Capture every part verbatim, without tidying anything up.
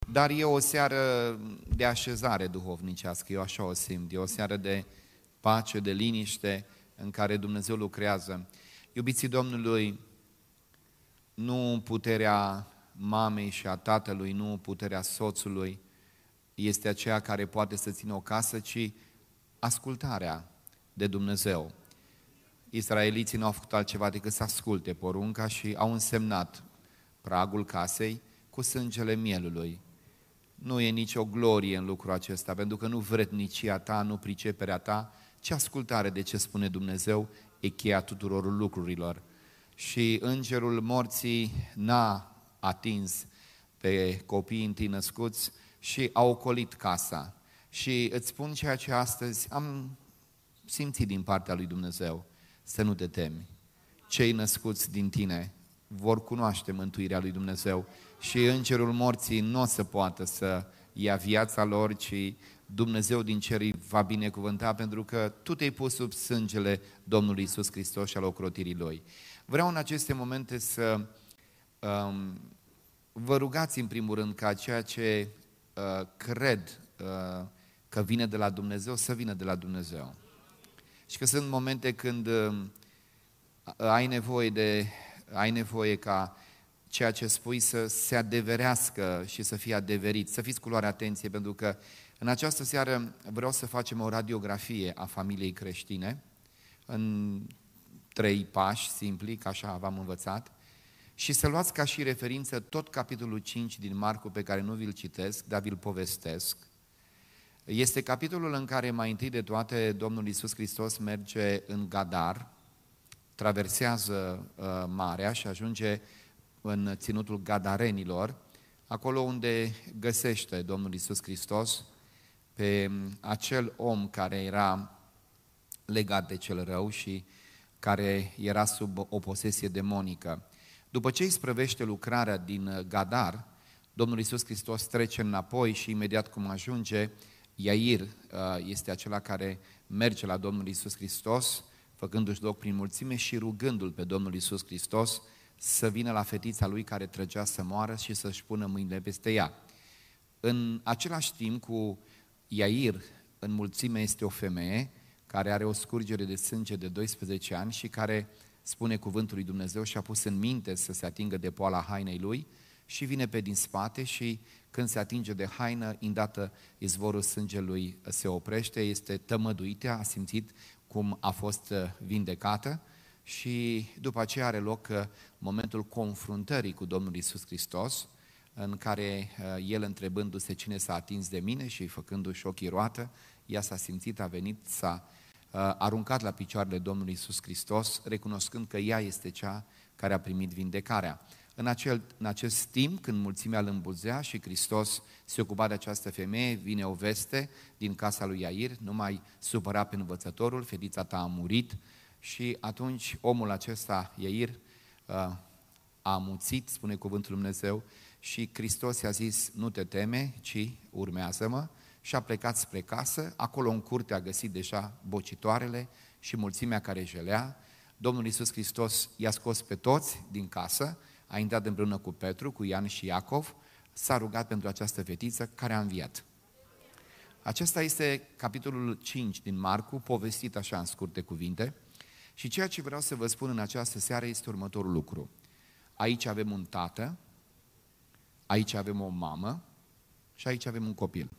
dar e o seară de așezare duhovnicească, eu așa o simt, e o seară de pace, de liniște în care Dumnezeu lucrează. Iubiții Domnului, nu puterea mamei și a tatălui, nu puterea soțului este aceea care poate să țină o casă, ci ascultarea de Dumnezeu. Israeliții nu au făcut altceva decât să asculte porunca și au însemnat pragul casei cu sângele mielului. Nu e nicio glorie în lucrul acesta, pentru că nu vrednicia ta, nu priceperea ta, ci ascultare de ce spune Dumnezeu e cheia tuturor lucrurilor. Și îngerul morții n-a atins pe copiii întâi născuți și a ocolit casa. Și îți spun ceea ce astăzi am simțit din partea lui Dumnezeu, să nu te temi. Cei născuți din tine vor cunoaște mântuirea lui Dumnezeu și îngerul morții nu o să poată să ia viața lor, ci Dumnezeu din cer îi va binecuvânta, pentru că tu te-ai pus sub sângele Domnului Iisus Hristos și al ocrotirii Lui. Vreau în aceste momente să um, vă rugați în primul rând ca ceea ce uh, cred uh, că vine de la Dumnezeu, să vină de la Dumnezeu. Și că sunt momente când uh, ai nevoie de, ai nevoie ca ceea ce spui să se adeverească și să fie adeverit, să fiți cu luare atenție, pentru că în această seară vreau să facem o radiografie a familiei creștine, în trei pași simpli, ca așa v-am învățat, și să luați ca și referință tot capitolul cinci din Marcu, pe care nu vi-l citesc, dar vi-l povestesc. Este capitolul în care mai întâi de toate Domnul Iisus Hristos merge în Gadar, traversează uh, marea și ajunge în ținutul Gadarenilor, acolo unde găsește Domnul Iisus Hristos pe acel om care era legat de cel rău și care era sub o posesie demonică. După ce îi sprăvește lucrarea din Gadar, Domnul Iisus Hristos trece înapoi și imediat cum ajunge, Iair este acela care merge la Domnul Iisus Hristos, făcându-și loc prin mulțime și rugându-L pe Domnul Iisus Hristos să vină la fetița lui care trăgea să moară și să-și pună mâinile peste ea. În același timp cu Iair, în mulțime este o femeie care are o scurgere de sânge de doisprezece ani și care spune cuvântul lui Dumnezeu și a pus în minte să se atingă de poala hainei lui și vine pe din spate și când se atinge de haină, îndată izvorul sângelui se oprește, este tămăduită, a simțit cum a fost vindecată și după aceea are loc momentul confruntării cu Domnul Iisus Hristos, în care el întrebându-se cine s-a atins de mine și făcându-și ochii roată, ea s-a simțit, a venit, s-a aruncat la picioarele Domnului Iisus Hristos, recunoscând că ea este cea care a primit vindecarea. În, acel, în acest timp, când mulțimea îl îmbuzea și Hristos se ocupa de această femeie, vine o veste din casa lui Iair, nu mai supăra pe învățătorul, fetița ta a murit și atunci omul acesta, Iair, a amuțit, spune cuvântul Lui Dumnezeu, și Hristos i-a zis, nu te teme, ci urmează-mă, și a plecat spre casă. Acolo în curte a găsit deja bocitoarele și mulțimea care jelea. Domnul Iisus Hristos i-a scos pe toți din casă, a intrat împreună cu Petru, cu Ioan și Iacov, s-a rugat pentru această fetiță care a înviat. Acesta este capitolul cinci din Marcu, povestit așa în scurte cuvinte. Și ceea ce vreau să vă spun în această seară este următorul lucru. Aici avem un tată, aici avem o mamă și aici avem un copil.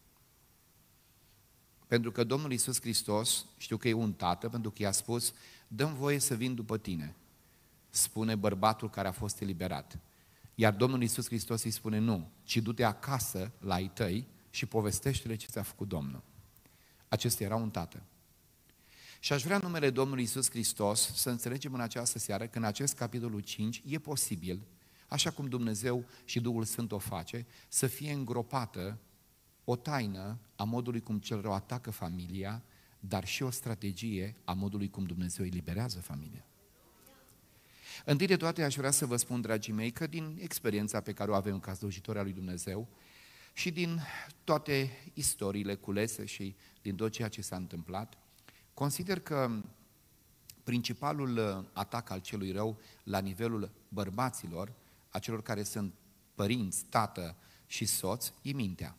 Pentru că Domnul Iisus Hristos, știu că e un tată, pentru că i-a spus, dă-mi voie să vin după tine, spune bărbatul care a fost eliberat. Iar Domnul Iisus Hristos îi spune, nu, ci du-te acasă la ai tăi și povestește-le ce ți-a făcut Domnul. Acesta era un tată. Și aș vrea în numele Domnului Iisus Hristos să înțelegem în această seară că în acest capitolul cinci e posibil, așa cum Dumnezeu și Duhul Sfânt o face, să fie îngropată o taină a modului cum cel rău atacă familia, dar și o strategie a modului cum Dumnezeu eliberează familia. Întâi de toate aș vrea să vă spun, dragii mei, că din experiența pe care o avem ca slujitori al lui Dumnezeu și din toate istoriile culese și din tot ceea ce s-a întâmplat, consider că principalul atac al celui rău la nivelul bărbaților, a celor care sunt părinți, tată și soț e mintea.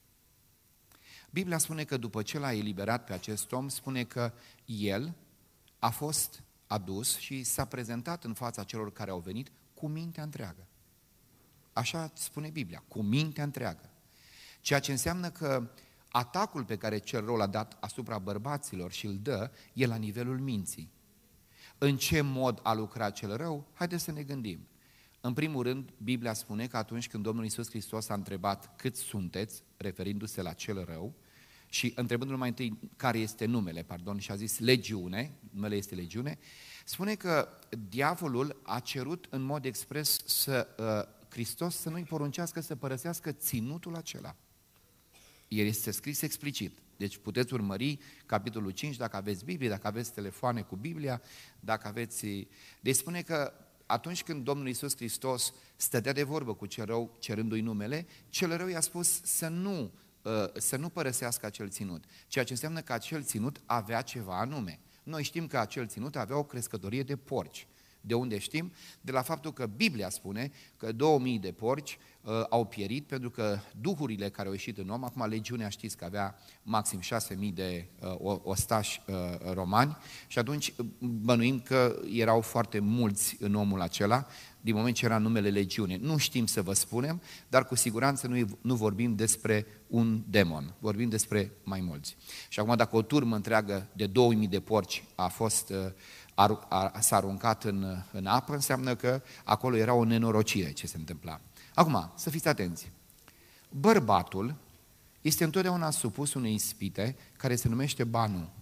Biblia spune că după ce l-a eliberat pe acest om, spune că el a fost adus și s-a prezentat în fața celor care au venit cu mintea întreagă. Așa spune Biblia, cu mintea întreagă. Ceea ce înseamnă că atacul pe care cel rău l-a dat asupra bărbaților și îl dă, e la nivelul minții. În ce mod a lucrat cel rău? Haideți să ne gândim. În primul rând, Biblia spune că atunci când Domnul Iisus Hristos a întrebat cât sunteți, referindu-se la cel rău, și întrebându-l mai întâi care este numele, pardon, și a zis legiune, numele este legiune, spune că diavolul a cerut în mod expres să uh, Hristos să nu-i poruncească să părăsească ținutul acela. El este scris explicit. Deci puteți urmări capitolul cinci dacă aveți Biblie, dacă aveți telefoane cu Biblia, dacă aveți... Deci spune că atunci când Domnul Iisus Hristos stătea de vorbă cu cel rău, cerându-i numele, cel rău i-a spus să nu, să nu părăsească acel ținut, ceea ce înseamnă că acel ținut avea ceva anume. Noi știm că acel ținut avea o crescătorie de porci. De unde știm? De la faptul că Biblia spune că două mii de porci uh, au pierit pentru că duhurile care au ieșit în om, acum legiunea știți că avea maxim șase mii de uh, ostași uh, romani și atunci bănuim că erau foarte mulți în omul acela, din moment ce era numele legiune. Nu știm să vă spunem, dar cu siguranță nu, nu vorbim despre un demon, vorbim despre mai mulți. Și acum dacă o turmă întreagă de două mii de porci a fost... Uh, s-a aruncat în, în apă, înseamnă că acolo era o nenorocire ce se întâmpla. Acum, să fiți atenți. Bărbatul este întotdeauna supus unei ispite care se numește banul.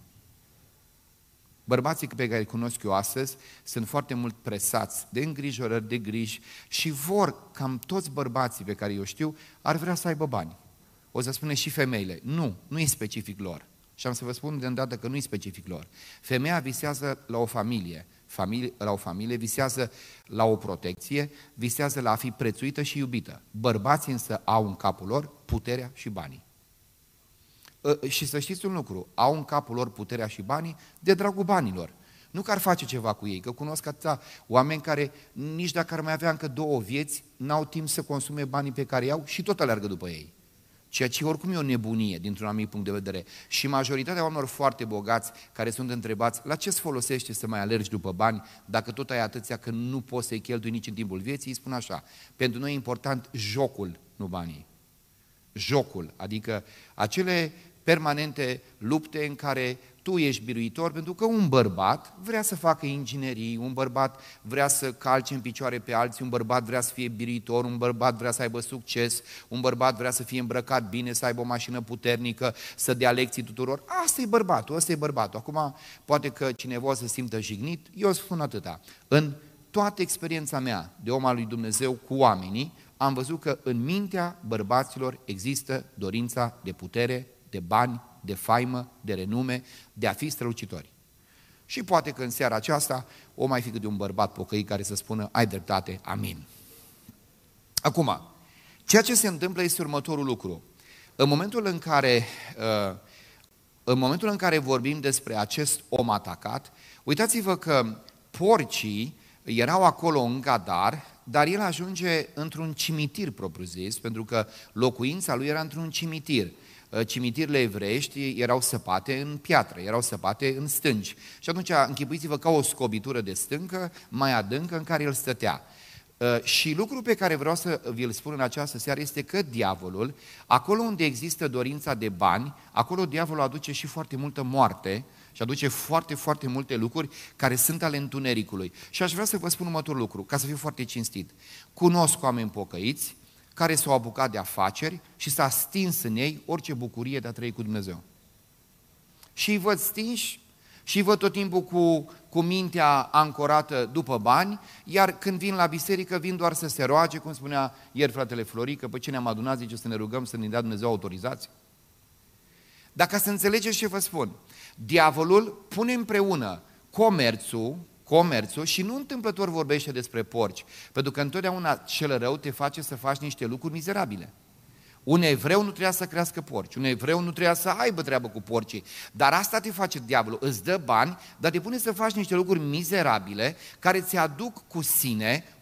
Bărbații pe care îi cunosc eu astăzi sunt foarte mult presați de îngrijorări, de griji și vor, cam toți bărbații pe care eu știu, ar vrea să aibă bani. O să spune și femeile. Nu, nu e specific lor. Și am să vă spun de îndată că nu e specific lor. Femeia visează la o familie, familie, la o familie, visează la o protecție, visează la a fi prețuită și iubită. Bărbații însă au în capul lor puterea și banii. Și să știți un lucru, au în capul lor puterea și banii de dragul banilor. Nu că ar face ceva cu ei, că cunosc atâția oameni care nici dacă ar mai avea încă două vieți, n-au timp să consume banii pe care i-au și tot aleargă după ei. Ceea ce oricum e o nebunie dintr-un anumit punct de vedere. Și majoritatea oamenilor foarte bogați care sunt întrebați la ce îți folosește să mai alergi după bani dacă tot ai atâția că nu poți să-i cheltui nici în timpul vieții, îi spun așa, pentru noi e important jocul, nu banii. Jocul, adică acele permanente lupte în care tu ești biruitor, pentru că un bărbat vrea să facă inginerii, un bărbat vrea să calce în picioare pe alții, un bărbat vrea să fie biruitor, un bărbat vrea să aibă succes, un bărbat vrea să fie îmbrăcat bine, să aibă o mașină puternică, să dea lecții tuturor. Asta e bărbatul, asta e bărbatul. Acum, poate că cineva o să simtă jignit, eu spun atâta. În toată experiența mea de om al lui Dumnezeu cu oamenii, am văzut că în mintea bărbaților există dorința de putere, de bani, de faimă, de renume, de a fi strălucitori. Și poate că în seara aceasta o mai fi câte un bărbat pocăit care să spună, ai dreptate, amin. Acum, ceea ce se întâmplă este următorul lucru. În momentul în care, în momentul în care vorbim despre acest om atacat, uitați-vă că porcii erau acolo în Gadar, dar el ajunge într-un cimitir propriu-zis, pentru că locuința lui era într-un cimitir. Cimitirele evreiești erau săpate în piatră, erau săpate în stânci. Și atunci închipuiți-vă ca o scobitură de stâncă mai adâncă în care el stătea. Și lucrul pe care vreau să vi-l spun în această seară este că diavolul, acolo unde există dorința de bani, acolo diavolul aduce și foarte multă moarte și aduce foarte, foarte multe lucruri care sunt ale întunericului. Și aș vrea să vă spun următorul lucru, ca să fiu foarte cinstit. Cunosc oameni pocăiți care s-au apucat de afaceri și s-a stins în ei orice bucurie de a trăi cu Dumnezeu. Și îi văd stinși și îi văd tot timpul cu, cu mintea ancorată după bani, iar când vin la biserică, vin doar să se roage, cum spunea ieri fratele Florică, pe ce ne-am adunat, zice să ne rugăm să ne dea Dumnezeu autorizație. Dar ca să înțelegeți ce vă spun, diavolul pune împreună comerțul, comerțul și nu întâmplător vorbește despre porci, pentru că întotdeauna cel rău te face să faci niște lucruri mizerabile. Un evreu nu trebuia să crească porci, un evreu nu trebuia să aibă treabă cu porcii, dar asta te face diavolul, îți dă bani, dar te pune să faci niște lucruri mizerabile care ți aduc cu sine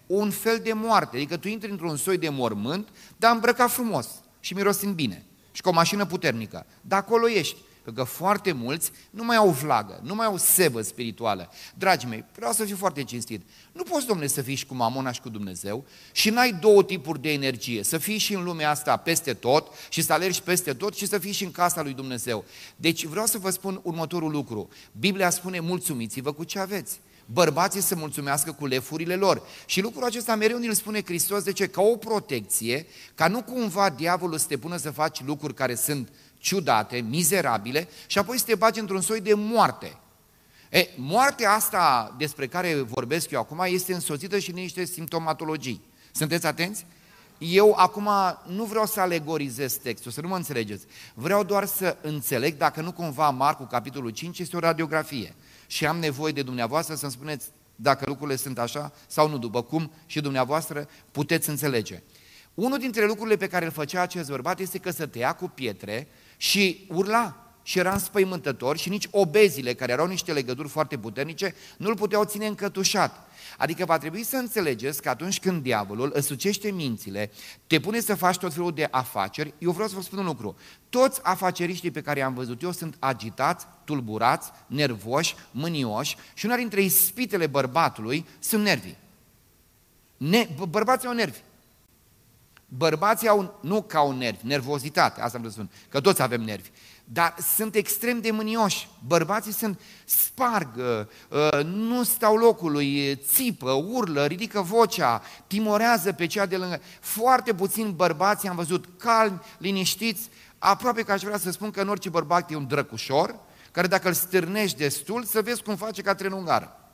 un fel de moarte, adică tu intri într-un soi de mormânt, dar îmbrăcat frumos și mirosind bine și cu o mașină puternică, dar acolo ești. Pentru că foarte mulți nu mai au vlagă, nu mai au sebă spirituală. Dragii mei, vreau să fiu foarte cinstit. Nu poți, domnule, să fii și cu Mamona și cu Dumnezeu și n-ai două tipuri de energie. Să fii și în lumea asta peste tot și să alergi peste tot și să fii și în casa lui Dumnezeu. Deci vreau să vă spun următorul lucru. Biblia spune: mulțumiți-vă cu ce aveți. Bărbații să mulțumească cu lefurile lor. Și lucrul acesta mereu ne-l spune Hristos, de ce? Ca o protecție, ca nu cumva diavolul să te pună să faci lucruri care sunt ciudate, mizerabile și apoi să te bagi într-un soi de moarte. E, moartea asta despre care vorbesc eu acum este însoțită și niște simptomatologii. Sunteți atenți? Eu acum nu vreau să alegorizez textul, să nu mă înțelegeți. Vreau doar să înțeleg dacă nu cumva Marcu, capitolul cinci, este o radiografie. Și am nevoie de dumneavoastră să-mi spuneți dacă lucrurile sunt așa sau nu, după cum și dumneavoastră puteți înțelege. Unul dintre lucrurile pe care îl făcea acest bărbat este că să tăia cu pietre și urla și era înspăimântător și nici obezile, care erau niște legături foarte puternice, nu îl puteau ține încătușat. Adică va trebui să înțelegeți că atunci când diavolul îți sucește mințile, te pune să faci tot felul de afaceri, eu vreau să vă spun un lucru. Toți afaceriștii pe care i-am văzut eu sunt agitați, tulburați, nervoși, mânioși și una dintre ispitele bărbatului sunt nervii. Ne- bărbații au nervi. Bărbații au, nu ca un nervi, nervozitate, asta vreau să spun, că toți avem nervi, dar sunt extrem de mânioși. Bărbații sunt, sparg, nu stau locului, țipă, urlă, ridică vocea, timorează pe cea de lângă. Foarte puțini bărbații am văzut calmi, liniștiți, aproape că aș vrea să spun că în orice bărbat e un drăcușor, care dacă îl stârnești destul, să vezi cum face ca trenungară.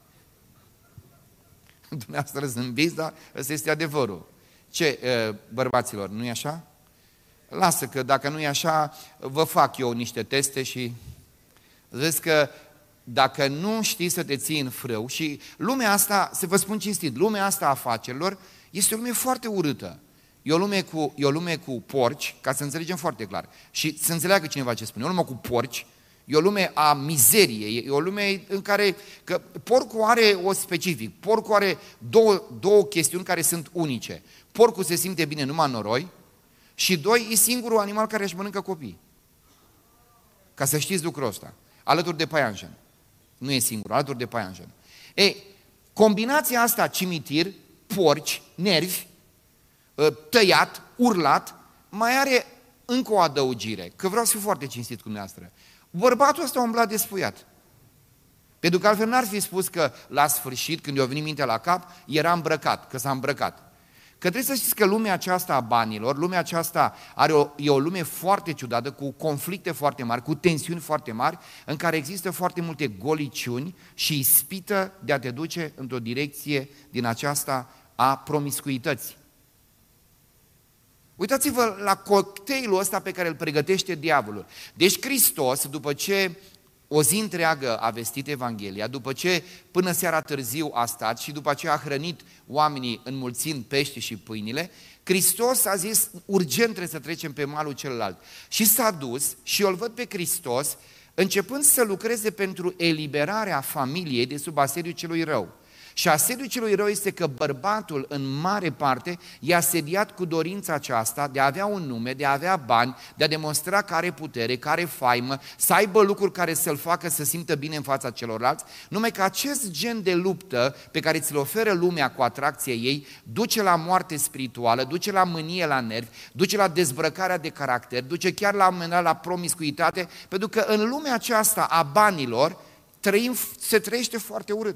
Dumneavoastră zâmbiți, dar ăsta este adevărul. Ce, bărbaților, nu e așa? Lasă că dacă nu e așa, vă fac eu niște teste și vezi că dacă nu știi să te ții în frâu și lumea asta, să vă spun cinstit, lumea asta a afacerilor este o lume foarte urâtă. E o lume cu, e o lume cu porci, ca să înțelegem foarte clar și să înțeleagă cineva ce spune, e o lume cu porci, e o lume a mizeriei, e o lume în care, că porcul are o specific, porcul are două, două chestiuni care sunt unice. Porcul se simte bine numai în noroi și doi, e singurul animal care își mănâncă copii. Ca să știți lucrul ăsta. Alături de paianjen. Nu e singurul, alături de paianjen. Ei, combinația asta, cimitir, porci, nervi, tăiat, urlat, mai are încă o adăugire, că vreau să fiu foarte cinstit cu dumneavoastră. Bărbatul ăsta a umblat despuiat. Pentru că altfel n-ar fi spus că la sfârșit, când i-a venit mintea la cap, era îmbrăcat, că s-a îmbrăcat. Că trebuie să știți că lumea aceasta a banilor, lumea aceasta are o, e o lume foarte ciudată, cu conflicte foarte mari, cu tensiuni foarte mari, în care există foarte multe goliciuni și ispită de a te duce într-o direcție din aceasta a promiscuității. Uitați-vă la cocktailul ăsta pe care îl pregătește diavolul. Deci Hristos, după ce o zi întreagă a vestit Evanghelia, după ce până seara târziu a stat și după ce a hrănit oamenii înmulțind pește și pâinile, Hristos a zis, urgent trebuie să trecem pe malul celălalt. Și s-a dus și eu îl văd pe Hristos începând să lucreze pentru eliberarea familiei de sub asediul celui rău. Și asediul celui rău este că bărbatul în mare parte e asediat cu dorința aceasta de a avea un nume, de a avea bani, de a demonstra că are putere, că are faimă, să aibă lucruri care să-l facă să simtă bine în fața celorlalți, numai că acest gen de luptă pe care ți-l oferă lumea cu atracția ei duce la moarte spirituală, duce la mânie la nervi, duce la dezbrăcarea de caracter, duce chiar la un moment dat la promiscuitate, pentru că în lumea aceasta a banilor trăim, se trăiește foarte urât.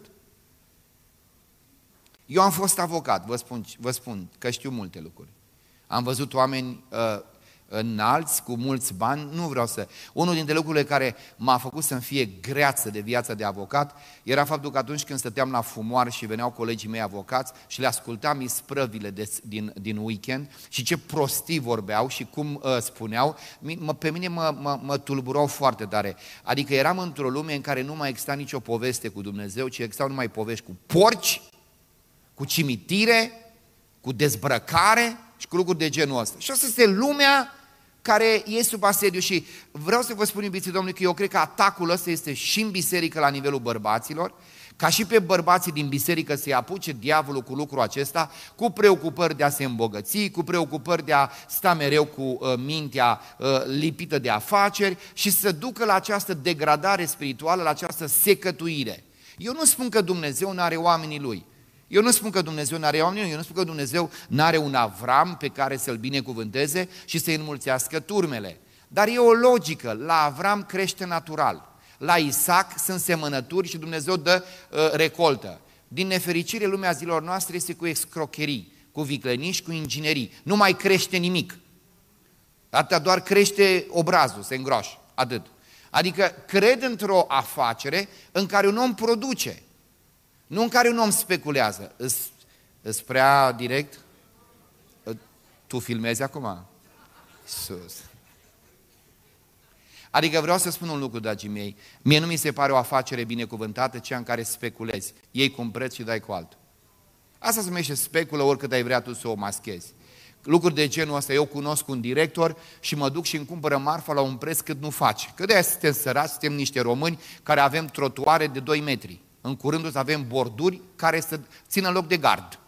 Eu am fost avocat, vă spun, vă spun că știu multe lucruri. Am văzut oameni uh, înalți, cu mulți bani, nu vreau să... Unul dintre lucrurile care m-a făcut să-mi fie greață de viața de avocat era faptul că atunci când stăteam la fumoar și veneau colegii mei avocați și le ascultam isprăvile de, din, din weekend și ce prostii vorbeau și cum uh, spuneau, mă, pe mine mă, mă, mă tulburau foarte tare. Adică eram într-o lume în care nu mai exista nicio poveste cu Dumnezeu, ci existau numai povești cu porci, cu cimitire, cu dezbrăcare și cu lucruri de genul ăsta. Și asta este lumea care e sub asediu și vreau să vă spun, iubiții Domnului, că eu cred că atacul ăsta este și în biserică la nivelul bărbaților, Ca și pe bărbații din biserică să-i apuce diavolul cu lucrul acesta, cu preocupări de a se îmbogăți, cu preocupări de a sta mereu cu uh, mintea uh, lipită de afaceri și să ducă la această degradare spirituală, la această secătuire. Eu nu spun că Dumnezeu nu are oamenii Lui. Eu nu spun că Dumnezeu nu are oamenii Lui, eu nu spun că Dumnezeu nu are un Avram pe care să-l binecuvânteze și să-i înmulțească turmele. Dar e o logică, la Avram crește natural. La Isaac sunt semănături și Dumnezeu dă uh, recoltă. Din nefericire, lumea zilor noastre este cu escrocherii, cu vicleniși, cu inginerii. Nu mai crește nimic. Atâta doar crește obrazul, se îngroașă, atât. Adică cred într-o afacere în care un om produce, nu în care un om speculează. Îs, îs prea direct? Tu filmezi acum? Sus. Adică vreau să spun un lucru, dragii mei, mie nu mi se pare o afacere binecuvântată cea în care speculezi, iei cu un preț și dai cu altul. Asta se numește speculă, oricât ai vrea tu să o maschezi. Lucruri de genul ăsta, eu cunosc un director și mă duc și îmi cumpără marfa la un preț cât nu face. Că de-aia suntem sărați, suntem niște români care avem trotuare de doi metri. În curând o să avem borduri care să țină loc de gard.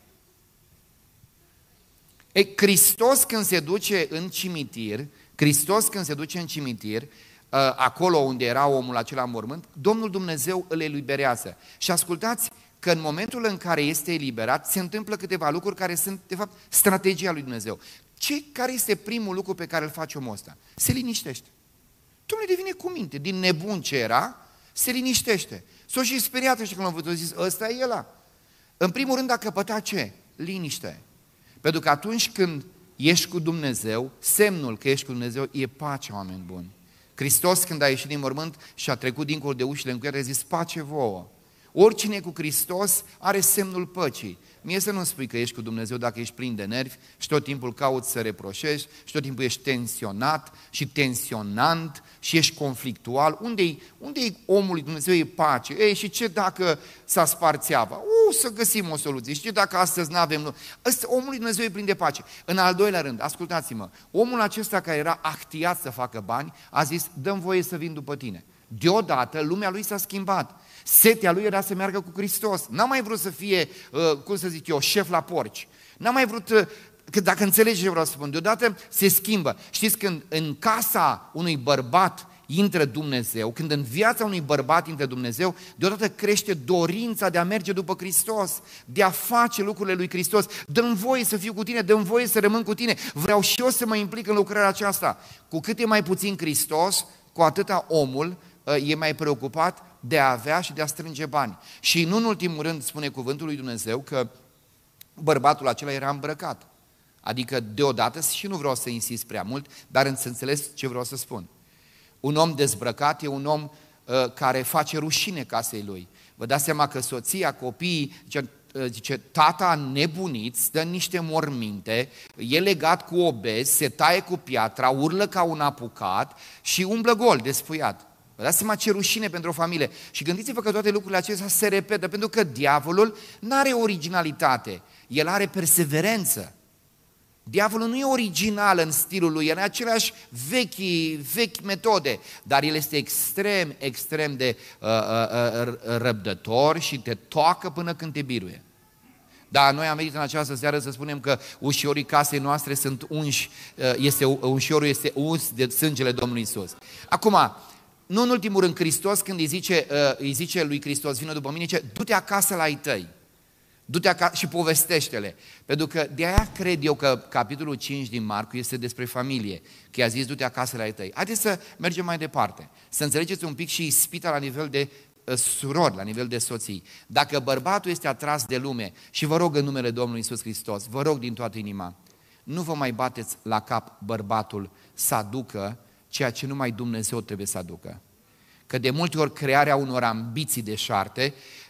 E, Hristos când se duce în cimitir, Hristos când se duce în cimitir, acolo unde era omul acela în mormânt, Domnul Dumnezeu îl eliberează. Și ascultați că în momentul în care este eliberat, se întâmplă câteva lucruri care sunt, de fapt, strategia lui Dumnezeu. Ce, care este primul lucru pe care îl face omul ăsta? Se liniștește. Domnul devine cu minte, din nebun ce era, se liniștește. S-o și speriat și când l-am văzut, zis, ăsta e ăla. În primul rând a căpătat ce? Liniște. Pentru că atunci când ești cu Dumnezeu, semnul că ești cu Dumnezeu e pace, oameni buni. Hristos când a ieșit din mormânt și a trecut dincolo de ușile încuiate, a zis, pace vouă. Oricine e cu Hristos are semnul păcii. Mie să nu spui că ești cu Dumnezeu dacă ești plin de nervi și tot timpul cauți să reproșești și tot timpul ești tensionat și tensionant și ești conflictual. Unde-i, unde-i omul lui Dumnezeu e pace? Ei, și ce dacă s-a spart țeava? U, să găsim o soluție. Și ce dacă astăzi nu avem... Ăsta, omul lui Dumnezeu e plin de pace. În al doilea rând, ascultați-mă, omul acesta care era actiat să facă bani, a zis, dă-mi voie să vin după tine. Deodată lumea lui s-a schimbat. Setea lui era să meargă cu Hristos. N-a mai vrut să fie, uh, cum să zic eu, șef la porci. N-a mai vrut, uh, că dacă înțelegi ce vreau să spun, deodată se schimbă. Știți, când în casa unui bărbat intră Dumnezeu, când în viața unui bărbat intră Dumnezeu, deodată crește dorința de a merge după Hristos, de a face lucrurile lui Hristos. Dă-mi voie să fiu cu tine, dă-mi voie să rămân cu tine. Vreau și eu să mă implic în lucrarea aceasta. Cu cât e mai puțin Hristos, cu atâta omul e mai preocupat de a avea și de a strânge bani. Și nu în ultimul rând spune cuvântul lui Dumnezeu că bărbatul acela era îmbrăcat. Adică deodată, și nu vreau să insist prea mult, dar să înțeles ce vreau să spun. Un om dezbrăcat e un om uh, care face rușine casei lui. Vă dați seama că soția, copiii, zice, zice tata nebunit, stă în niște morminte, e legat cu obez, se taie cu piatra, urlă ca un apucat și umblă gol, despuiat. Vă dați seama ce rușine pentru o familie. Și gândiți-vă că toate lucrurile acestea se repetă, pentru că diavolul nu are originalitate, el are perseverență. Diavolul nu e original în stilul lui, el are aceleași vechi, vechi metode, dar el este extrem, extrem de uh, uh, uh, răbdător și te toacă până când te biruie. Da, noi am venit în această seară să spunem că ușorii casei noastre sunt unși, uh, este, ușorul este uns de sângele Domnului Iisus. Acum, nu în ultimul rând, Hristos când îi zice, uh, îi zice lui Hristos, vină după mine, zice, du-te acasă la ai tăi. Du-te acasă și povestește-le. Pentru că de aia cred eu că capitolul cinci din Marcu este despre familie. Că i-a zis, du-te acasă la ai tăi. Haideți să mergem mai departe. Să înțelegeți un pic și ispita la nivel de uh, surori, la nivel de soții. Dacă bărbatul este atras de lume, și vă rog în numele Domnului Iisus Hristos, vă rog din toată inima, nu vă mai bateți la cap bărbatul să aducă ceea ce numai Dumnezeu trebuie să aducă. Că de multe ori crearea unor ambiții deșarte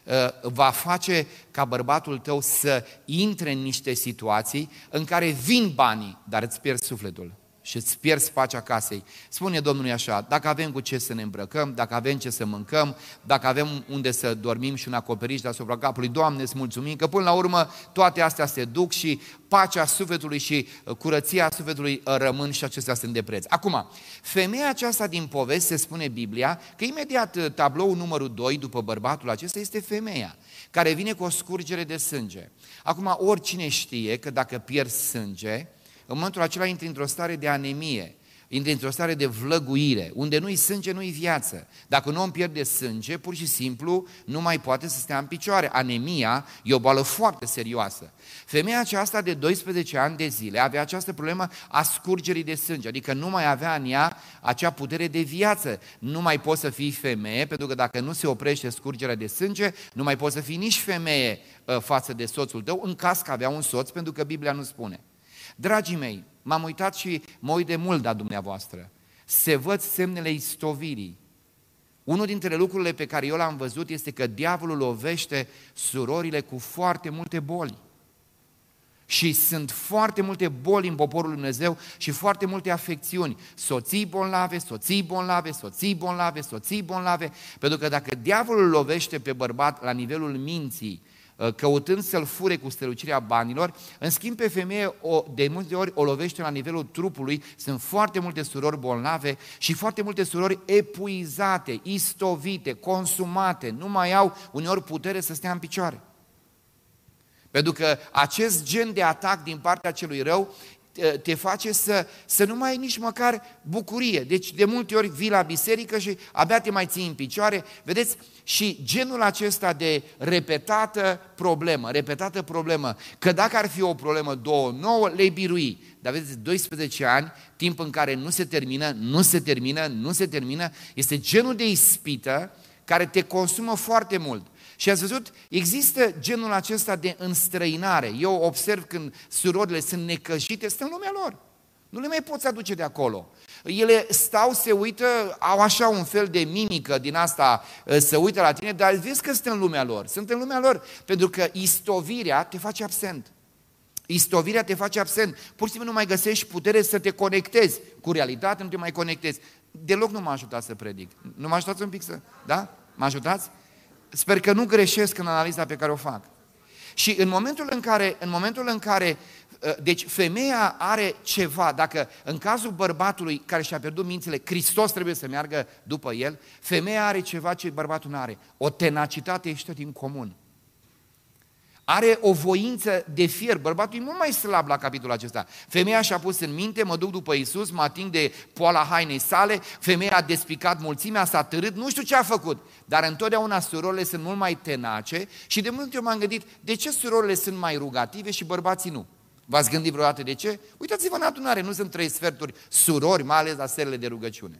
va face ca bărbatul tău să intre în niște situații în care vin banii, dar îți pierzi sufletul. și îți pierzi pacea casei. Spune Domnului așa, dacă avem cu ce să ne îmbrăcăm, dacă avem ce să mâncăm, dacă avem unde să dormim și un acoperiș deasupra capului, Doamne, îți mulțumim că până la urmă toate astea se duc și pacea sufletului și curăția sufletului rămân și acestea sunt de preț. Acum, femeia aceasta din poveste, se spune Biblia, că imediat tabloul numărul doi după bărbatul acesta este femeia, care vine cu o scurgere de sânge. Acum, oricine știe că dacă pierzi sânge, în momentul acela intri într-o stare de anemie, intri într-o stare de vlăguire, unde nu-i sânge, nu-i viață. Dacă un om pierde sânge, pur și simplu nu mai poate să stea în picioare. Anemia e o boală foarte serioasă. Femeia aceasta de doisprezece ani de zile avea această problemă a scurgerii de sânge, adică nu mai avea în ea acea putere de viață. Nu mai poți să fii femeie, pentru că dacă nu se oprește scurgerea de sânge, nu mai poți să fii nici femeie față de soțul tău, în caz că avea un soț, pentru că Biblia nu spune. Dragii mei, m-am uitat și mă uit de mult la dumneavoastră. Se văd semnele istovirii. Unul dintre lucrurile pe care eu l-am văzut este că diavolul lovește surorile cu foarte multe boli. Și sunt foarte multe boli în poporul lui Dumnezeu și foarte multe afecțiuni. Soții bolnave, soții bolnave, soții bolnave, soții bolnave. Pentru că dacă diavolul lovește pe bărbat la nivelul minții, căutând să-l fure cu strălucirea banilor, în schimb pe femeie o, de multe ori o lovește la nivelul trupului, sunt foarte multe surori bolnave și foarte multe surori epuizate, istovite, consumate, nu mai au uneori putere să stea în picioare. Pentru că acest gen de atac din partea celui rău te face să, să nu mai ai nici măcar bucurie. Deci de multe ori vii la biserică și abia te mai ții în picioare. Vedeți? Și genul acesta de repetată problemă, repetată problemă, că dacă ar fi o problemă, două, nouă, le-ai birui. Dar vedeți, doisprezece ani, timp în care nu se termină, nu se termină, nu se termină, este genul de ispită care te consumă foarte mult. Și ați văzut, există genul acesta de înstrăinare. Eu observ când surorile sunt necăjite, sunt în lumea lor. Nu le mai poți aduce de acolo. Ele stau, se uită, au așa un fel de mimică din asta, se uită la tine, dar vezi că sunt în lumea lor. Sunt în lumea lor, pentru că istovirea te face absent. Istovirea te face absent. Pur și simplu nu mai găsești putere să te conectezi cu realitatea, nu te mai conectezi. Deloc nu m-a ajutat să predic. Nu mă ajutați un pic să... Da? Mă ajutați? Sper că nu greșesc în analiza pe care o fac. Și în momentul în care, în momentul în care deci femeia are ceva, dacă în cazul bărbatului care și-a pierdut mințile, Hristos trebuie să meargă după el, femeia are ceva ce bărbatul nu are, o tenacitate ieșită din comun. Are o voință de fier. Bărbatul e mult mai slab la capitolul acesta. Femeia și-a pus în minte, mă duc după Iisus, mă ating de poala hainei sale, femeia a despicat mulțimea, s-a târât, nu știu ce a făcut. Dar întotdeauna surorile sunt mult mai tenace și de multe ori m-am gândit, de ce surorile sunt mai rugative și bărbații nu? V-ați gândit vreodată de ce? Uitați-vă în adunare, nu sunt trei sferturi surori, mai ales la serile de rugăciune.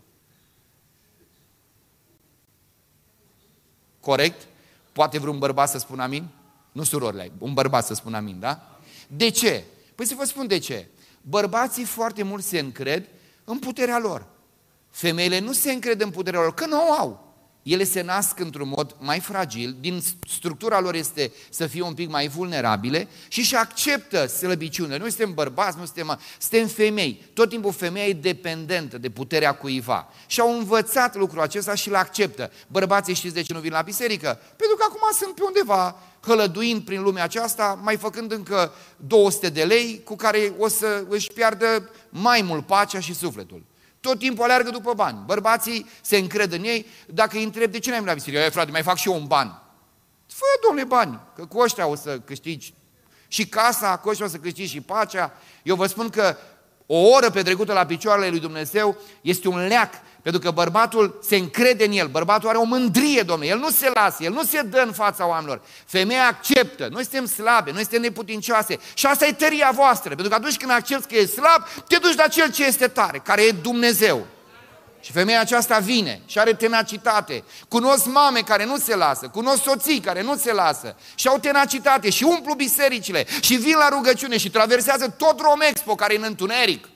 Corect? Poate vreun bărbat să spună amin? Nu surorile, un bărbat să spună amin, da? De ce? Păi să vă spun de ce. Bărbații foarte mult se încred în puterea lor. Femeile nu se încred în puterea lor, că nu o au. Ele se nasc într-un mod mai fragil, din structura lor este să fie un pic mai vulnerabile și își acceptă slăbiciunile. Noi suntem bărbați, nu suntem, suntem femei. Tot timpul femeia e dependentă de puterea cuiva. Și au învățat lucrul acesta și îl acceptă. Bărbații știți de ce nu vin la biserică? Pentru că acum sunt pe undeva hălăduind prin lumea aceasta, mai făcând încă două sute de lei cu care o să își piardă mai mult pacea și sufletul. Tot timpul aleargă după bani. Bărbații se încred în ei. Dacă îi întreb, de ce n-ai la biserică? Ei, frate, mai fac și eu un ban. Fă, domnule, bani, că cu ăștia o să câștigi și casa, cu ăștia o să câștigi și pacea. Eu vă spun că o oră petrecută la picioarele lui Dumnezeu este un leac, pentru că bărbatul se încrede în el, bărbatul are o mândrie, domnule, el nu se lasă, el nu se dă în fața oamenilor. Femeia acceptă, noi suntem slabe, noi suntem neputincioase și asta e tăria voastră, pentru că atunci când accepți că e slab, te duci la cel ce este tare, care e Dumnezeu. Și femeia aceasta vine și are tenacitate. Cunosc mame care nu se lasă, cunosc soții care nu se lasă și au tenacitate și umplu bisericile și vin la rugăciune și traversează tot Romexpo care e în întuneric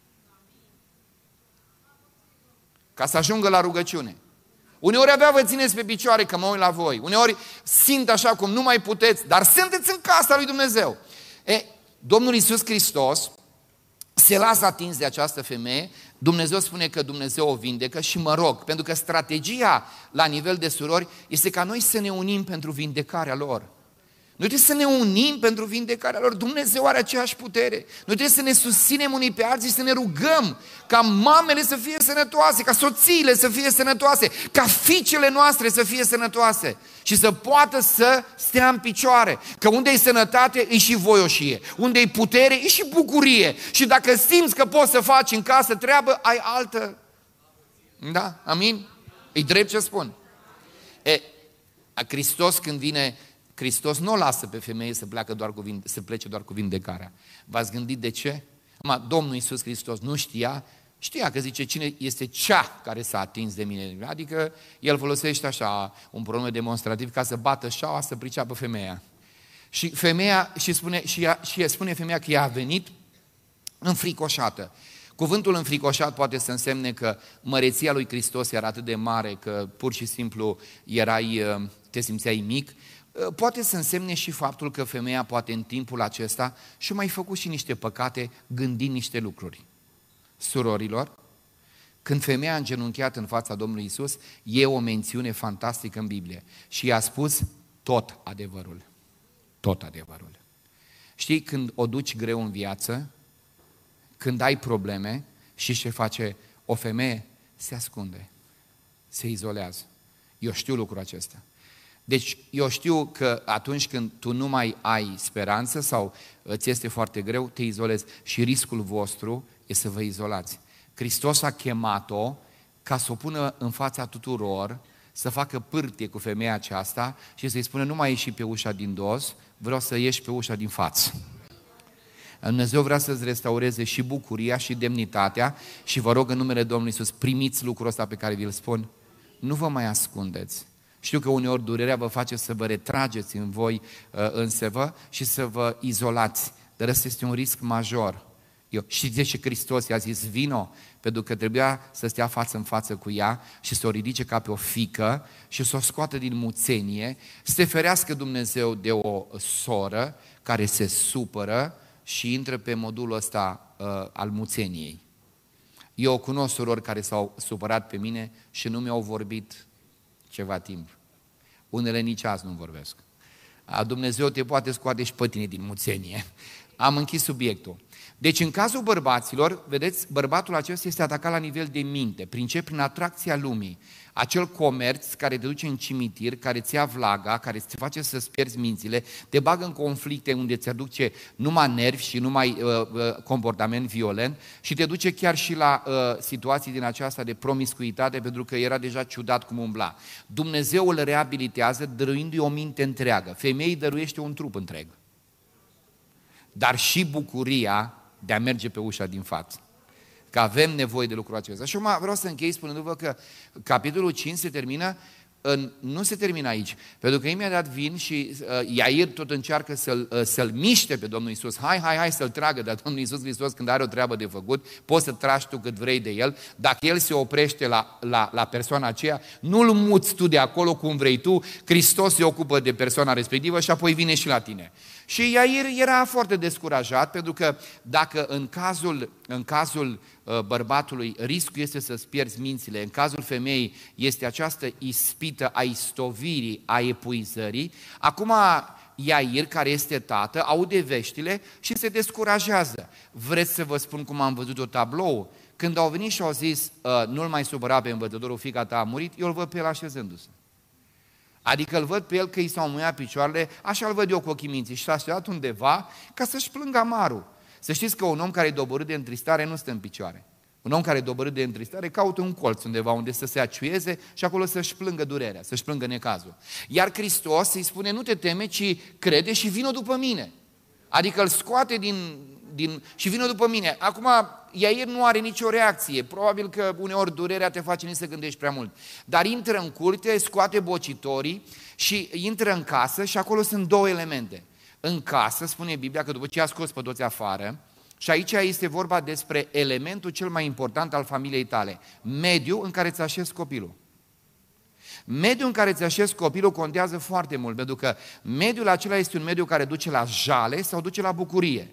ca să ajungă la rugăciune. Uneori abia vă țineți pe picioare că mă uit la voi. Uneori simt așa cum nu mai puteți, dar sunteți în casa lui Dumnezeu. E, Domnul Iisus Hristos se lasă atins de această femeie, Dumnezeu spune că Dumnezeu o vindecă și mă rog, pentru că strategia la nivel de surori este ca noi să ne unim pentru vindecarea lor. Noi trebuie să ne unim pentru vindecarea lor. Dumnezeu are aceeași putere. Noi trebuie să ne susținem unii pe alții și să ne rugăm ca mamele să fie sănătoase, ca soțiile să fie sănătoase, ca fiicele noastre să fie sănătoase și să poată să stea în picioare. Că unde e sănătate, e și voioșie. Unde e putere, e și bucurie. Și dacă simți că poți să faci în casă treabă, ai altă. Da? Amin? E drept ce spun. E, a Hristos când vine... Hristos nu o lasă pe femeie să, pleacă doar cu vinde, să plece doar cu vindecarea. V-ați gândit de ce? Acum, Domnul Iisus Hristos nu știa, știa că zice cine este cea care s-a atins de mine. Adică El folosește așa un pronume demonstrativ ca să bată șaua, să priceapă femeia. Și femeia, și spune, și, ea, și spune femeia că ea a venit înfricoșată. Cuvântul înfricoșat poate să însemne că măreția lui Hristos era atât de mare că pur și simplu erai, te simțeai mic. Poate să însemne și faptul că femeia poate în timpul acesta și mai făcut și niște păcate gândind niște lucruri. Surorilor, când femeia a îngenunchiat în fața Domnului Iisus, e o mențiune fantastică în Biblie și i-a spus tot adevărul. Tot adevărul. Știi, când o duci greu în viață, când ai probleme, și ce face o femeie? Se ascunde, se izolează. Eu știu lucrul acesta. Deci eu știu că atunci când tu nu mai ai speranță sau ți este foarte greu, te izolezi și riscul vostru e să vă izolați. Hristos a chemat-o ca să o pună în fața tuturor, să facă pârtie cu femeia aceasta și să-i spună nu mai ieși pe ușa din dos, vreau să ieși pe ușa din față. Dumnezeu vrea să-ți restaureze și bucuria și demnitatea și vă rog în numele Domnului Iisus, primiți lucrul ăsta pe care vi-l spun. Nu vă mai ascundeți. Știu că uneori durerea vă face să vă retrageți în voi însevă și să vă izolați, dar ăsta este un risc major. Eu, și de ce Hristos i-a zis vino, pentru că trebuia să stea față în față cu ea și să o ridice ca pe o fiică și să o scoată din muțenie, să te ferească Dumnezeu de o soră care se supără și intră pe modulul ăsta uh, al muțeniei. Eu cunosc surori care s-au supărat pe mine și nu mi-au vorbit ceva timp. Unele nici azi nu vorbesc. Dumnezeu te poate scoate și pe tine din muțenie. Am închis subiectul. Deci în cazul bărbaților, vedeți, bărbatul acesta este atacat la nivel de minte. Prin ce? Prin atracția lumii. Acel comerț care te duce în cimitir, care ți ia vlaga, care te face să-ți pierzi mințile, te bagă în conflicte unde ți aduce numai nervi și numai uh, uh, comportament violent și te duce chiar și la uh, situații din aceasta de promiscuitate, pentru că era deja ciudat cum umbla. Dumnezeu îl reabilitează dăruindu-i o minte întreagă. Femeii dăruiește un trup întreg. Dar și bucuria de a merge pe ușa din față. Că avem nevoie de lucrul acesta. Și acum vreau să închei spunându-vă că capitolul cinci se termină, în, nu se termină aici, pentru că imediat vin și uh, Iair tot încearcă să-l, uh, să-l miște pe Domnul Iisus. Hai, hai, hai să-l tragă, dar Domnul Iisus Hristos când are o treabă de făcut, poți să tragi tu cât vrei de el. Dacă el se oprește la, la, la persoana aceea, nu-l muți tu de acolo cum vrei tu, Hristos se ocupă de persoana respectivă și apoi vine și la tine. Și Iair era foarte descurajat, pentru că dacă în cazul, în cazul uh, bărbatului riscul este să-ți pierzi mințile, în cazul femeii este această ispită a istovirii, a epuizării, acum Iair, care este tată, aude veștile și se descurajează. Vreți să vă spun cum am văzut-o tablou? Când au venit și au zis, uh, nu-l mai supăra pe învățătorul, fiica ta a murit, eu îl văd pe el așezându-se. Adică îl văd pe el că i s-au muiat picioarele, așa îl văd eu cu ochii minții și s-a așezat undeva ca să-și plângă amarul. Să știți că un om care e doborât de întristare nu stă în picioare. Un om care e doborât de întristare caută un colț undeva unde să se aciuieze și acolo să-și plângă durerea, să-și plângă necazul. Iar Hristos îi spune, nu te teme, ci crede și vină după mine. Adică îl scoate din, din și vină după mine. Acum, Iair nu are nicio reacție. Probabil că uneori durerea te face nici să gândești prea mult. Dar intră în curte, scoate bocitorii și intră în casă și acolo sunt două elemente. În casă, spune Biblia, că după ce a scos pe toți afară, și aici este vorba despre elementul cel mai important al familiei tale, mediul în care îți așezi copilul. Mediul în care îți așezi copilul contează foarte mult, pentru că mediul acela este un mediu care duce la jale sau duce la bucurie.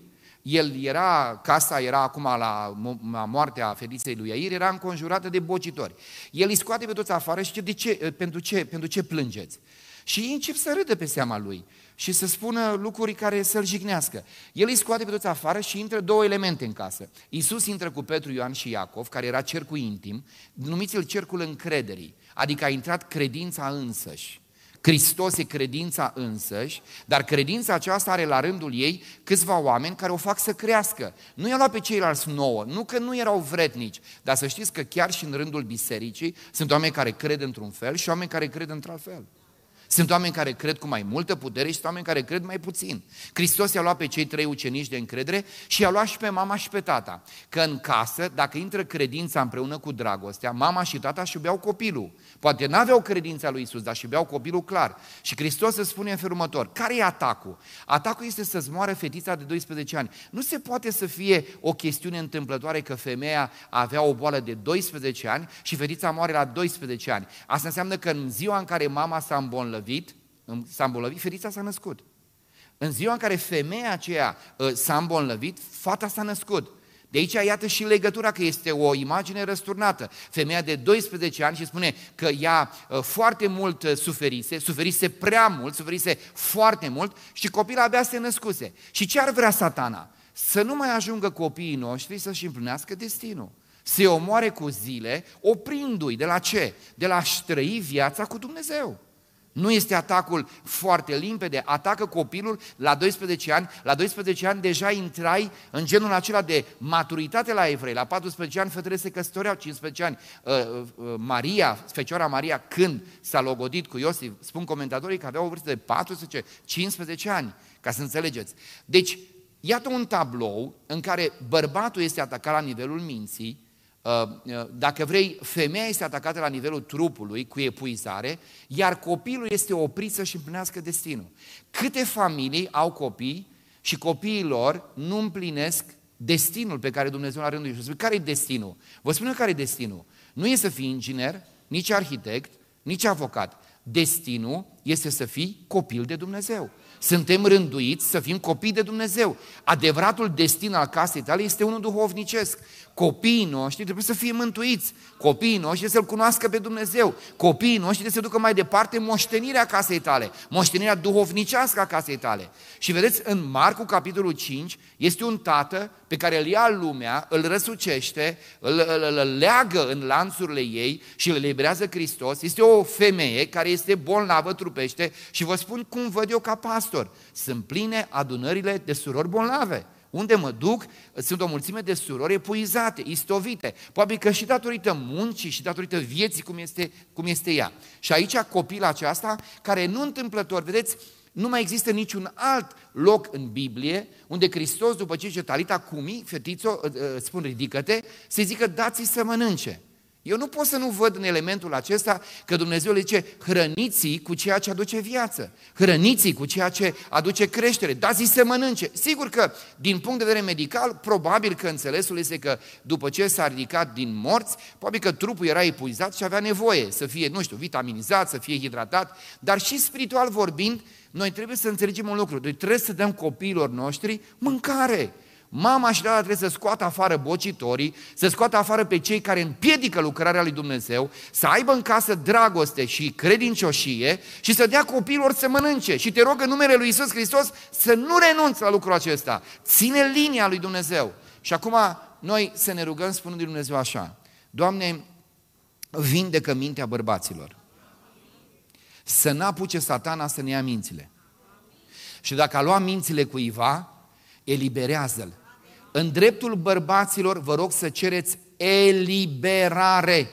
El era, casa era acum la, la moartea fetiței lui Iair, era înconjurată de bocitori. El îi scoate pe toți afară și zice, de ce, pentru, ce, pentru ce plângeți? Și ei încep să râdă pe seama lui și să spună lucruri care să-l jignească. El îi scoate pe toți afară și intră două elemente în casă. Iisus intră cu Petru, Ioan și Iacov, care era cercul intim, numiți-l cercul încrederii, adică a intrat credința însăși. Hristos e credința însăși, dar credința aceasta are la rândul ei câțiva oameni care o fac să crească. Nu i-a luat pe ceilalți nouă, nu că nu erau vretnici, dar să știți că chiar și în rândul bisericii sunt oameni care cred într-un fel și oameni care cred într-alt fel. Sunt oameni care cred cu mai multă putere și sunt oameni care cred mai puțin. Hristos i-a luat pe cei trei ucenici de încredere și i-a luat și pe mama și pe tata. Că în casă, dacă intră credința împreună cu dragostea, mama și tata își iubeau copilul. Poate n-aveau credința lui Iisus, dar își iubeau copilul clar. Și Hristos îți spune în felul următor, care e atacul? Atacul este să-ți moară fetița de doisprezece ani. Nu se poate să fie o chestiune întâmplătoare că femeia avea o boală de doisprezece ani și fetița moare la doisprezece ani. Asta înseamnă că în ziua în care mama s-a îmbolnăvit, s-a îmbolnăvit, fetița s-a născut. În ziua în care femeia aceea s-a îmbolnăvit, fata s-a născut. De aici iată și legătura, că este o imagine răsturnată. Femeia de doisprezece ani și spune că ea foarte mult suferise, suferise prea mult, suferise foarte mult și copilul abia se născuse. Și ce ar vrea Satana? Să nu mai ajungă copiii noștri să-și împlinească destinul. Se omoare cu zile, oprindu-i de la ce? De la a-și trăi viața cu Dumnezeu. Nu este atacul foarte limpede, atacă copilul la doisprezece ani, la doisprezece ani deja intrai în genul acela de maturitate la evrei, la paisprezece ani fetele se căsătoreau, cincisprezece ani, Maria, Fecioara Maria, când s-a logodit cu Iosif, spun comentatorii că avea o vârstă de paisprezece cincisprezece ani, ca să înțelegeți. Deci, iată un tablou în care bărbatul este atacat la nivelul minții, dacă vrei, femeia este atacată la nivelul trupului cu epuizare, iar copilul este oprit să-și împlinească destinul. Câte familii au copii și copiii lor nu împlinesc destinul pe care Dumnezeu l-a rânduit? Și care e destinul? Vă spun eu care e destinul. Nu e să fii inginer, nici arhitect, nici avocat. Destinul este să fii copil de Dumnezeu. Suntem rânduiți să fim copii de Dumnezeu. Adevăratul destin al casei tale este unul duhovnicesc. Copiii noștri trebuie să fie mântuiți. Copiii noștri să-L cunoască pe Dumnezeu. Copiii noștri trebuie să ducă mai departe moștenirea casei tale, moștenirea duhovnicească a casei tale. Și vedeți, în Marcu, capitolul cinci, este un tată pe care îl ia lumea, îl răsucește, îl, îl, îl leagă în lanțurile ei și îl eliberează Hristos. Este o femeie care este bolnavă trupește și vă spun cum văd eu ca pastor. Sunt pline adunările de surori bolnave. Unde mă duc, sunt o mulțime de surori epuizate, istovite, probabil că și datorită muncii și datorită vieții cum este, cum este ea. Și aici copila aceasta, care nu întâmplător, vedeți, nu mai există niciun alt loc în Biblie unde Hristos, după ce zice Talita cumi, fetițo, spun ridică-te, să zică dați-i să mănânce. Eu nu pot să nu văd în elementul acesta că Dumnezeu le zice hrăniți-i cu ceea ce aduce viață, hrăniți-i cu ceea ce aduce creștere, dați-i să mănânce. Sigur că din punct de vedere medical, probabil că înțelesul este că după ce s-a ridicat din morți, probabil că trupul era epuizat și avea nevoie să fie, nu știu, vitaminizat, să fie hidratat, dar și spiritual vorbind, noi trebuie să înțelegem un lucru, noi trebuie să dăm copiilor noștri mâncare. Mama și tata trebuie să scoată afară bocitorii, să scoată afară pe cei care împiedică lucrarea lui Dumnezeu, să aibă în casă dragoste și credincioșie și să dea copiilor să mănânce. Și te rog în numele lui Iisus Hristos să nu renunți la lucrul acesta. Ține linia lui Dumnezeu. Și acum noi să ne rugăm spunând lui Dumnezeu așa: Doamne, vindecă mintea bărbaților. Să n-apuce Satana să ne ia mințile. Și dacă a luat mințile cuiva, eliberează-l. În dreptul bărbaților vă rog să cereți eliberare.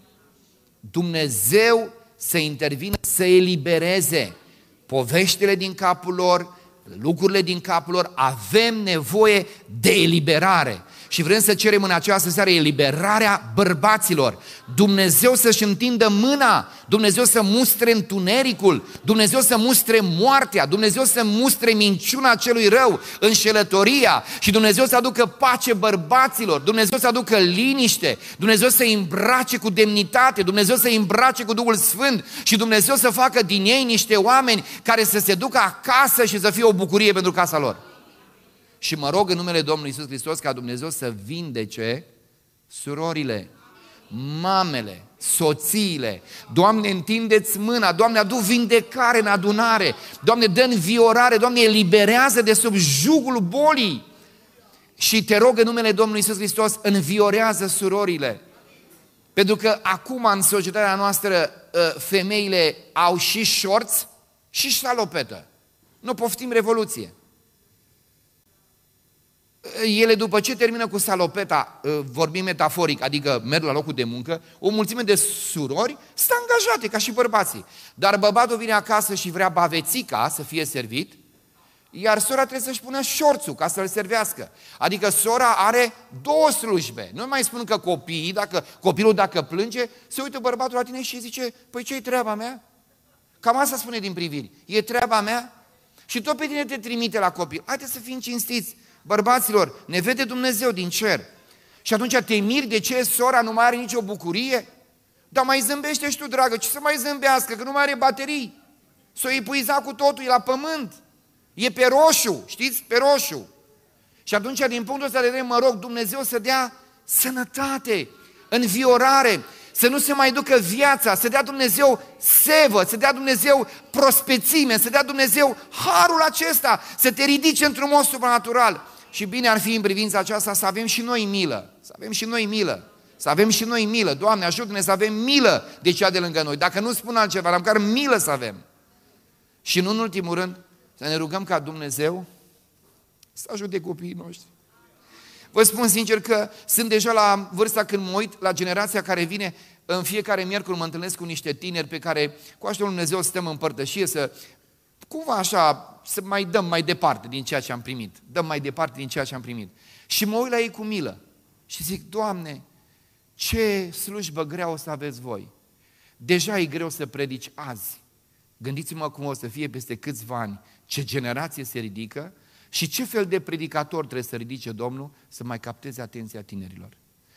Dumnezeu să intervină, să elibereze poveștile din capul lor, lucrurile din capul lor. Avem nevoie de eliberare. Și vrem să cerem în această seară eliberarea bărbaților. Dumnezeu să-și întindă mâna, Dumnezeu să mustre întunericul, Dumnezeu să mustre moartea, Dumnezeu să mustre minciuna celui rău, înșelătoria și Dumnezeu să aducă pace bărbaților, Dumnezeu să aducă liniște, Dumnezeu să îi îmbrace cu demnitate, Dumnezeu să îi îmbrace cu Duhul Sfânt și Dumnezeu să facă din ei niște oameni care să se ducă acasă și să fie o bucurie pentru casa lor. Și mă rog în numele Domnului Iisus Hristos ca Dumnezeu să vindece surorile, mamele, soțiile. Doamne, întindeți mâna, Doamne, adu vindecare în adunare, Doamne, dă înviorare, Doamne, eliberează de sub jugul bolii. Și te rog în numele Domnului Iisus Hristos, înviorează surorile. Pentru că acum în societatea noastră femeile au și șorți și salopetă. Nu poftim revoluție. Ele după ce termină cu salopeta, vorbim metaforic, adică merg la locul de muncă, o mulțime de surori sunt angajate ca și bărbații. Dar bărbatul vine acasă și vrea bavețica să fie servit, iar sora trebuie să-și pună șorțul ca să-l servească. Adică sora are două slujbe. Nu mai spun că copiii, dacă, copilul dacă plânge, se uită bărbatul la tine și zice, păi ce-i treaba mea? Cam asta spune din priviri. E treaba mea? Și tot pe tine te trimite la copil. Haideți să fim cinstiți. Bărbaților, ne vede Dumnezeu din cer. Și atunci te miri de ce sora nu mai are nicio bucurie? Dar mai zâmbește și tu, dragă, ce să mai zâmbească, că nu mai are baterii. S-o epuiza cu totul, e la pământ. E pe roșu, știți, pe roșu. Și atunci, din punctul ăsta de vedere, mă rog Dumnezeu să dea sănătate, înviorare, să nu se mai ducă viața, să dea Dumnezeu sevă, să dea Dumnezeu prospețime, să dea Dumnezeu harul acesta, să te ridice într-un mod supranatural. Și bine ar fi în privința aceasta să avem și noi milă, să avem și noi milă, să avem și noi milă. Doamne, ajută-ne să avem milă de cea de lângă noi. Dacă nu spun altceva, dar măcar milă să avem. Și nu în ultimul rând, să ne rugăm ca Dumnezeu să ajute copiii noștri. Vă spun sincer că sunt deja la vârsta când mă uit la generația care vine. În fiecare miercuri mă întâlnesc cu niște tineri pe care, cu ajutorul lui Dumnezeu, stăm în părtășie să, cumva așa, să mai dăm mai departe din ceea ce am primit. Dăm mai departe din ceea ce am primit. Și mă uit la ei cu milă și zic, Doamne, ce slujbă grea o să aveți voi. Deja e greu să predici azi. Gândiți-mă cum o să fie peste câțiva ani, ce generație se ridică și ce fel de predicator trebuie să ridice Domnul să mai capteze atenția tinerilor.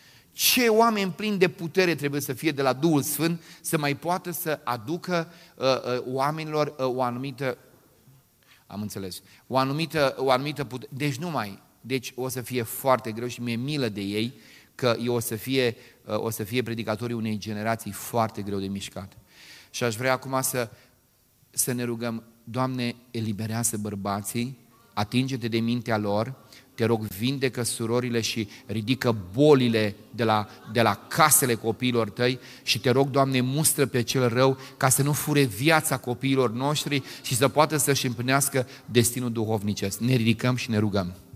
Ce oameni plini de putere trebuie să fie de la Duhul Sfânt să mai poată să aducă uh, uh, oamenilor uh, o anumită, am înțeles, o anumită, o anumită putere. Deci nu mai, deci o să fie foarte greu și mi-e milă de ei că eu o să fie, uh, o să fie predicatorii unei generații foarte greu de mișcat. Și aș vrea acum să să ne rugăm, Doamne, eliberează bărbații, atinge-te de mintea lor, te rog, vindecă surorile și ridică bolile de la, de la casele copiilor tăi și te rog, Doamne, mustră pe cel rău ca să nu fure viața copiilor noștri și să poată să-și împlinească destinul duhovnicesc. Ne ridicăm și ne rugăm.